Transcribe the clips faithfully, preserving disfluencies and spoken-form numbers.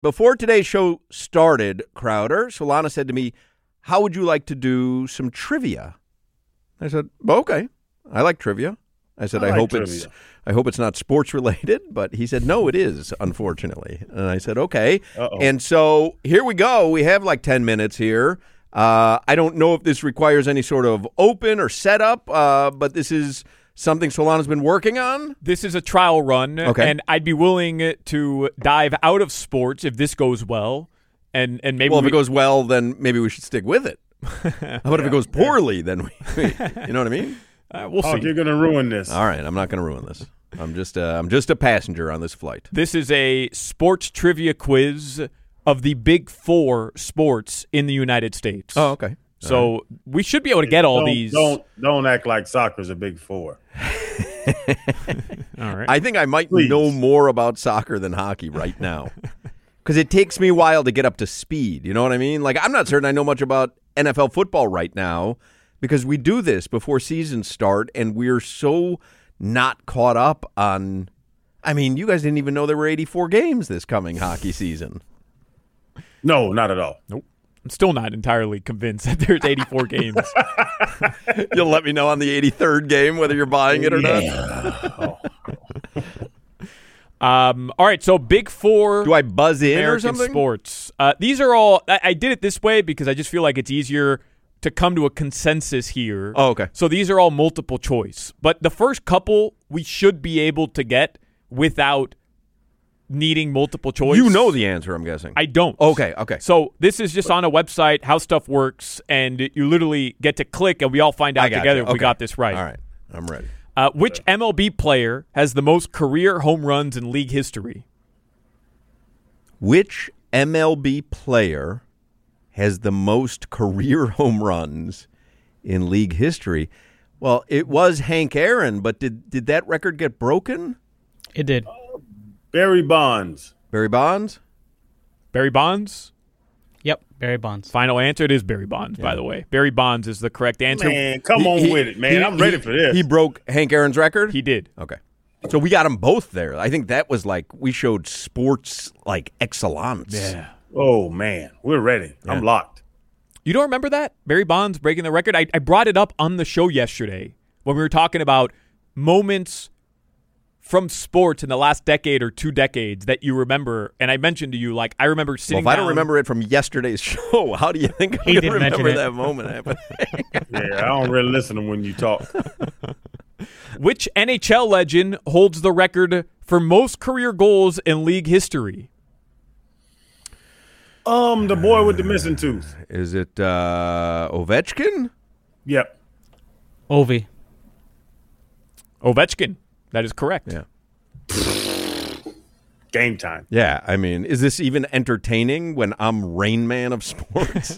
before today's show started, Crowder, Solana said to me, how would you like to do some trivia? I said, okay, I like trivia. I said, I, I like hope trivia. it's I hope it's not sports related, but he said, no, it is, unfortunately. And I said, okay. Uh-oh. And so here we go. We have like ten minutes here. Uh, I don't know if this requires any sort of open or setup, uh, but this is something Solana's been working on. This is a trial run, Okay. and I'd be willing to dive out of sports if this goes well. And, and maybe Well, if we, it goes well, then maybe we should stick with it. How about if it goes poorly, then we, you know what I mean? uh, we'll Oh, see. you're gonna ruin this. All right, I'm not going to ruin this. I'm just uh, I'm just a passenger on this flight. This is a sports trivia quiz of the big four sports in the United States. Oh, okay. So right. we should be able to get all don't, these. Don't don't act like soccer's a big four. All right. I think I might Please. know more about soccer than hockey right now. Because it takes me a while to get up to speed. You know what I mean? Like, I'm not certain I know much about N F L football right now because we do this before seasons start, and we're so not caught up on – I mean, you guys didn't even know there were eighty-four games this coming hockey season. No, not at all. Nope. I'm still not entirely convinced that there's eighty-four games. You'll let me know on the eighty-third game whether you're buying it or not. Oh. Um, all right, so big four Do I buzz in American or something? sports. Uh, these are all I, I did it this way because I just feel like it's easier to come to a consensus here. Oh, okay. So these are all multiple choice. But the first couple we should be able to get without needing multiple choice. You know the answer, I'm guessing. I don't. Okay, okay. So this is just on a website, how stuff works, and you literally get to click, and we all find out I got together you. if we Okay. got this right. All right, I'm ready. Uh, which M L B player has the most career home runs in league history? Which M L B player has the most career home runs in league history? Well, it was Hank Aaron, but did did that record get broken? It did. Barry Bonds. Barry Bonds? Barry Bonds? Yep, Barry Bonds. Final answer, it is Barry Bonds, by the way. Barry Bonds is the correct answer. Man, come He- on he- with it, man. he- I'm ready he- for this. He broke Hank Aaron's record? He did. Okay. So we got them both there. I think that was like, we showed sports like excellence. oh, man. We're ready. I'm locked. You don't remember that? Barry Bonds breaking the record? I, I brought it up on the show yesterday when we were talking about moments from sports in the last decade or two decades that you remember. And I mentioned to you, like, I remember Well, sitting if I down- don't remember it from yesterday's show, how do you think I'm He going to didn't mention remember it. that moment happening? Yeah, I don't really listen to when you talk. Which N H L legend holds the record for most career goals in league history? Um, the boy with the missing tooth. Is it uh, Ovechkin? Yep. Ovi. Ovechkin. That is correct. Yeah. Game time. Yeah, I mean, is this even entertaining when I'm Rain Man of sports?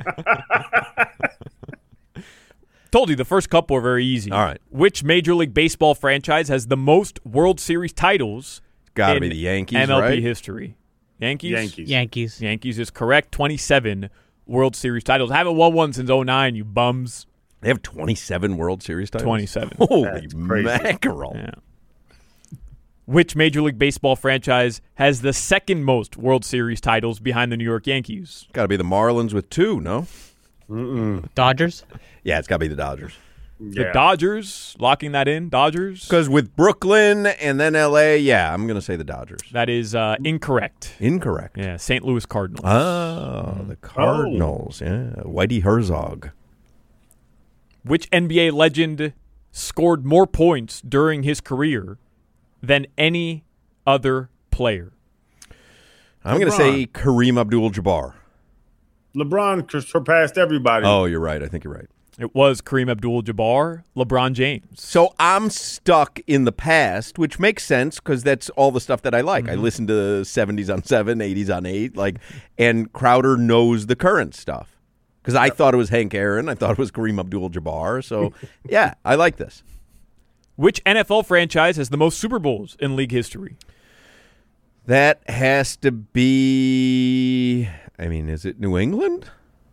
Told you the first couple are very easy. All right. Which Major League Baseball franchise has the most World Series titles Got to in be the Yankees, M L B right? history? Yankees? Yankees. Yankees. Yankees is correct. twenty-seven World Series titles. I haven't won one since oh nine, you bums. They have twenty-seven World Series titles? twenty-seven. Holy That's crazy. mackerel. Yeah. Which Major League Baseball franchise has the second most World Series titles behind the New York Yankees? Got to be the Marlins with two, no? Dodgers. Yeah, it's got to be the Dodgers. The Yeah. Dodgers, locking that in. Dodgers. Because with Brooklyn and then L A, yeah, I'm going to say the Dodgers. That is uh, incorrect. Incorrect. Yeah, Saint Louis Cardinals. Oh, the Cardinals. Yeah, Whitey Herzog. Which N B A legend scored more points during his career than any other player? I'm going to LeBron. say Kareem Abdul-Jabbar. LeBron surpassed everybody. Oh, you're right. I think you're right. It was Kareem Abdul-Jabbar, LeBron James. So I'm stuck in the past, which makes sense because that's all the stuff that I like. I listen to seventies on seven, eighties on eight, like, and Crowder knows the current stuff because I thought it was Hank Aaron. I thought it was Kareem Abdul-Jabbar. So, yeah, I like this. Which N F L franchise has the most Super Bowls in league history? That has to be, I mean, is it New England?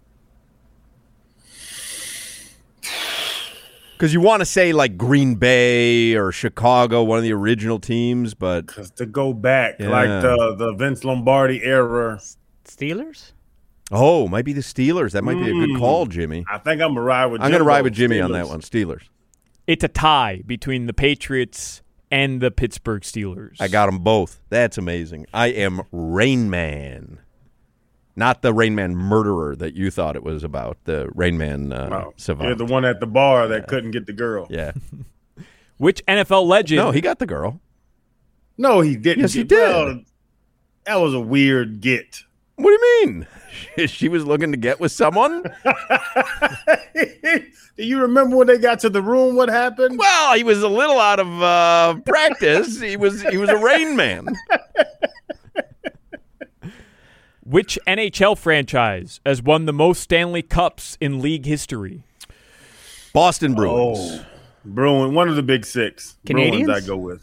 Because you want to say like Green Bay or Chicago, one of the original teams, but Because to go back, Yeah. like the, the Vince Lombardi era, Steelers? Oh, might be the Steelers. That might be a good Mm. call, Jimmy. I think I'm gonna ride with. I'm going to Jimbo. ride with Jimmy on Steelers. that one. Steelers. It's a tie between the Patriots and the Pittsburgh Steelers. I got them both. That's amazing. I am Rain Man. Not the Rain Man murderer that you thought it was about. The Rain Man uh, Oh, savant. you're the one at the bar that couldn't get the girl. Yeah. Which N F L legend? No, he got the girl. No, he didn't. Yes, he get- did. Well, that was a weird get. What do you mean? She, she was looking to get with someone? Do you remember when they got to the room? What happened? Well, he was a little out of uh, practice. He was he was a Rain Man. Which N H L franchise has won the most Stanley Cups in league history? Boston Bruins. Oh, Bruin, one of the big six. Canadians? Bruins I go with.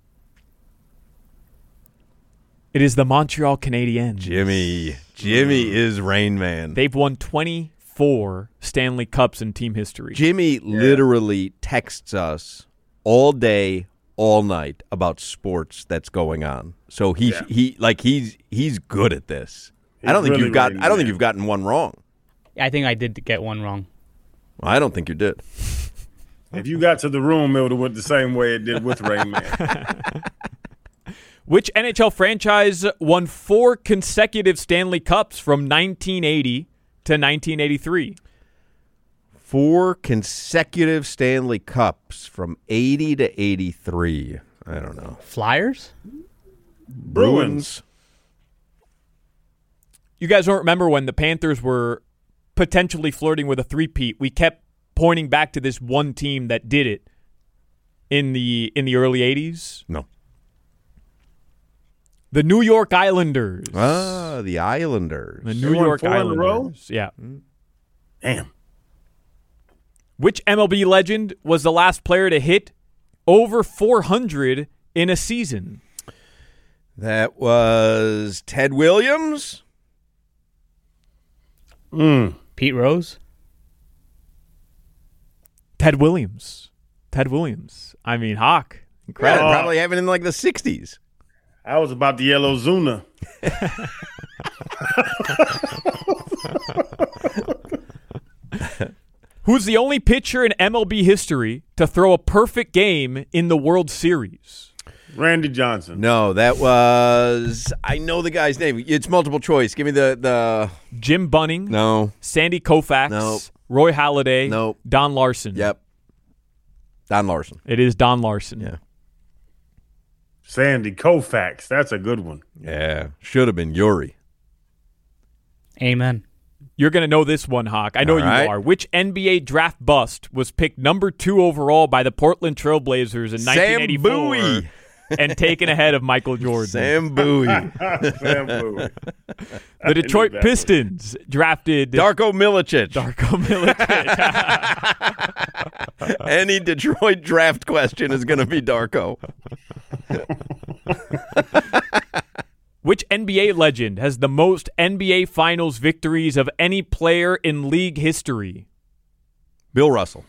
It is the Montreal Canadiens. Jimmy. Jimmy is Rain Man. They've won twenty-four Stanley Cups in team history. Jimmy literally texts us all day, all night about sports that's going on. So he Yeah. he like he's he's good at this. I He's don't think really you've got Rain I don't think Man. you've gotten one wrong. I think I did get one wrong. I don't think you did. If you got to the room, it would have went the same way it did with Rain Man. Which N H L franchise won four consecutive Stanley Cups from nineteen eighty to nineteen eighty-three? Four consecutive Stanley Cups from eighty to eighty-three. I don't know. Flyers? Bruins. You guys don't remember when the Panthers were potentially flirting with a three-peat. We kept pointing back to this one team that did it in the in the early eighties. No. The New York Islanders. Ah, the Islanders. The New won York four in a row? Islanders. Yeah. Damn. Which M L B legend was the last player to hit over four hundred in a season? That was Ted Williams. Mm. Pete Rose? Ted Williams. Ted Williams. I mean, Hawk. Yeah, Incredible. Oh. probably having in like the sixties. I was about the yellow Zuna. Who's the only pitcher in M L B history to throw a perfect game in the World Series? Randy Johnson. No, that was I know the guy's name. It's multiple choice. Give me the the Jim Bunning, no. Sandy Koufax, Nope. Roy Halladay, Nope. Don Larson. Yep. Don Larson. It is Don Larson. Yeah. Sandy Koufax. That's a good one. Yeah. Should have been Yuri. Amen. You're going to know this one, Hawk. I know All you right. are. Which N B A draft bust was picked number two overall by the Portland Trailblazers in Sam nineteen eighty-four Bowie. and taken ahead of Michael Jordan? Sam Bowie. Sam Bowie. The Detroit that Pistons drafted Darko Milicic. Darko Milicic. Any Detroit draft question is going to be Darko. Which N B A legend has the most N B A Finals victories of any player in league history? Bill Russell.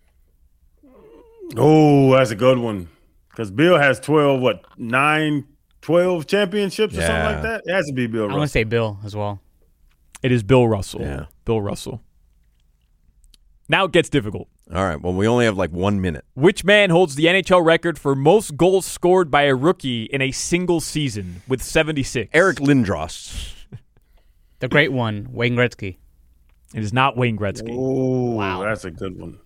Oh, that's a good one. Because Bill has twelve, what, nine, twelve championships or something Yeah. like that? It has to be Bill I want Russell. to say Bill as well. It is Bill Russell. Yeah. Bill Russell. Now it gets difficult. All right. Well, we only have like one minute. Which man holds the N H L record for most goals scored by a rookie in a single season with seventy-six? Eric Lindros. The great one, Wayne Gretzky. It is not Wayne Gretzky. Oh, wow. That's a good one.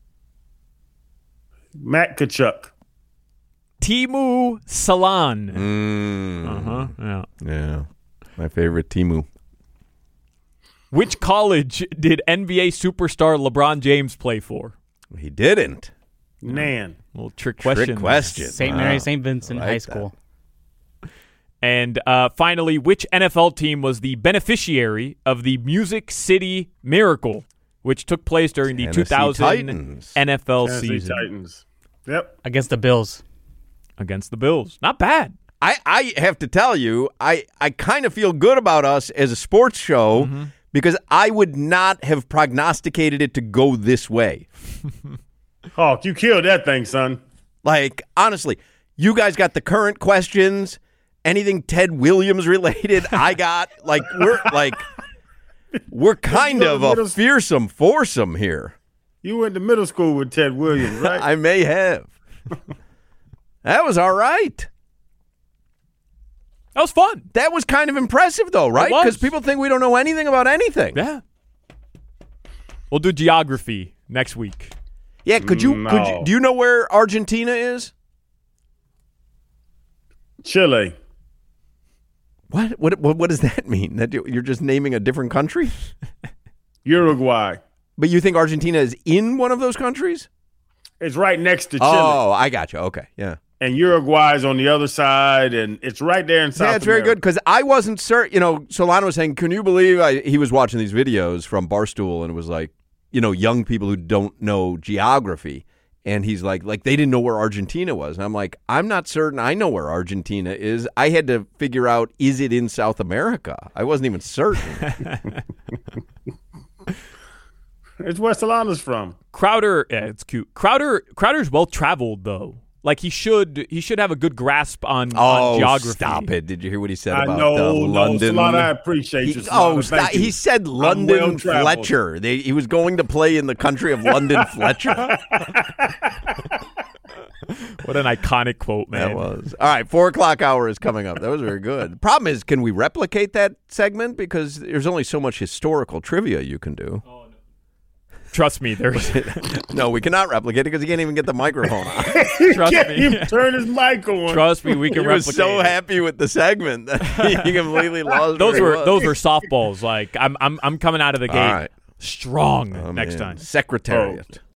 Matt Kachuk. Timu Salan. Mm. Uh-huh. Yeah. Yeah. My favorite Timu. Which college did N B A superstar LeBron James play for? He didn't. Nan. Little trick question. Trick question. Saint Wow. Mary, Saint Vincent I like High that. School. And uh, finally, which N F L team was the beneficiary of the Music City Miracle, which took place during the Tennessee two thousand Titans. N F L Tennessee season Titans. Yep. Against the Bills. against the Bills? Not bad. I, I have to tell you, I, I kind of feel good about us as a sports show Mm-hmm. because I would not have prognosticated it to go this way. Hawk, you killed that thing, son. Like, honestly, you guys got the current questions, anything Ted Williams related, I got. Like we're like we're kind of a fearsome foursome here. You went to middle school with Ted Williams, right? I may have. That was all right. That was fun. That was kind of impressive, though, right? It was. Because people think we don't know anything about anything. Yeah. We'll do geography next week. Yeah, could you, No. could you do you know where Argentina is? Chile. What? What what, what does that mean? That you- you're just naming a different country? Uruguay. But you think Argentina is in one of those countries? It's right next to Chile. Oh, I got you. Okay, yeah. And Uruguay's on the other side, and it's right there in South Yeah, it's very America. good because I wasn't certain. You know, Solano was saying, "Can you believe?" I, he was watching these videos from Barstool, and it was like, you know, young people who don't know geography, and he's like, like they didn't know where Argentina was, and I'm like, I'm not certain. I know where Argentina is. I had to figure out, is it in South America? I wasn't even certain. It's where Solana's from. Crowder, yeah, it's cute. Crowder, Crowder's well traveled though. Like he should, he should have a good grasp on, Oh, on geography. stop it! Did you hear what he said I about know, uh, no, London? Solana, I appreciate He- you. Solana. oh, Thank stop. you. He said I'm London well-traveled. Fletcher. They, he was going to play in the country of London Fletcher. What an iconic quote, man. That was. All right, four o'clock hour is coming up. That was very good. The problem is, can we replicate that segment? Because there's only so much historical trivia you can do. Trust me, there's. No, we cannot replicate it because he can't even get the microphone on. Trust Can't me. even turn his mic on. Trust me, we He can was replicate. so it. happy with the segment that he completely lost. Those where he were was. those were softballs. Like I'm I'm I'm coming out of the gate All right. strong Oh, next man. time. Secretariat.